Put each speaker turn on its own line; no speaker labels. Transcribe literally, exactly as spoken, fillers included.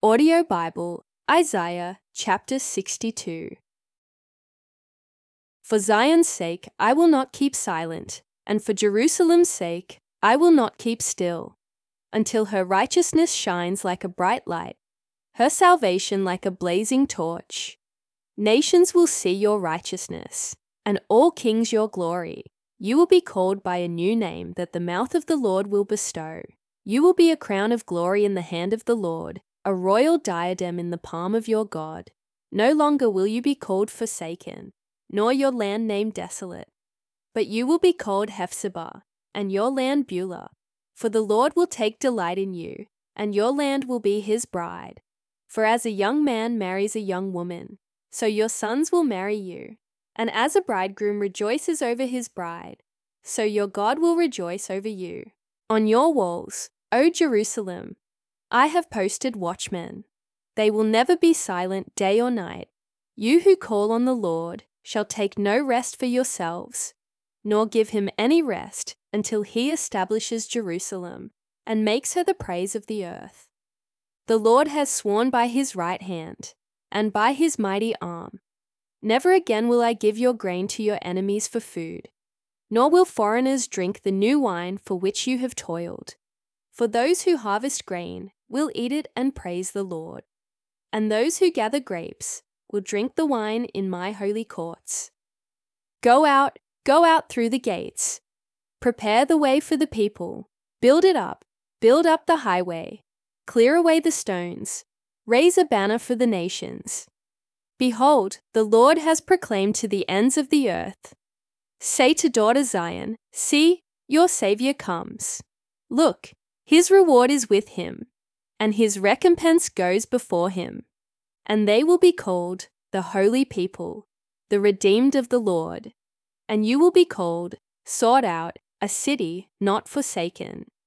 Audio Bible, Isaiah chapter sixty-two. For Zion's sake I will not keep silent, and for Jerusalem's sake I will not keep still, until her righteousness shines like a bright light, her salvation like a blazing torch. Nations will see your righteousness, and all kings your glory. You will be called by a new name that the mouth of the Lord will bestow. You will be a crown of glory in the hand of the Lord, a royal diadem in the palm of your God. No longer will you be called forsaken, nor your land named desolate, but you will be called Hephzibah, and your land Beulah. For the Lord will take delight in you, and your land will be his bride. For as a young man marries a young woman, so your sons will marry you. And as a bridegroom rejoices over his bride, so your God will rejoice over you. On your walls, O Jerusalem, I have posted watchmen. They will never be silent day or night. You who call on the Lord shall take no rest for yourselves, nor give him any rest until he establishes Jerusalem and makes her the praise of the earth. The Lord has sworn by his right hand and by his mighty arm. Never again will I give your grain to your enemies for food, nor will foreigners drink the new wine for which you have toiled. For those who harvest grain will eat it and praise the Lord, and those who gather grapes will drink the wine in my holy courts. Go out, go out through the gates. Prepare the way for the people. Build it up, build up the highway. Clear away the stones. Raise a banner for the nations. Behold, the Lord has proclaimed to the ends of the earth. Say to daughter Zion, see, your Savior comes. Look, his reward is with him, and his recompense goes before him. And they will be called the holy people, the redeemed of the Lord. And you will be called, sought out, a city not forsaken.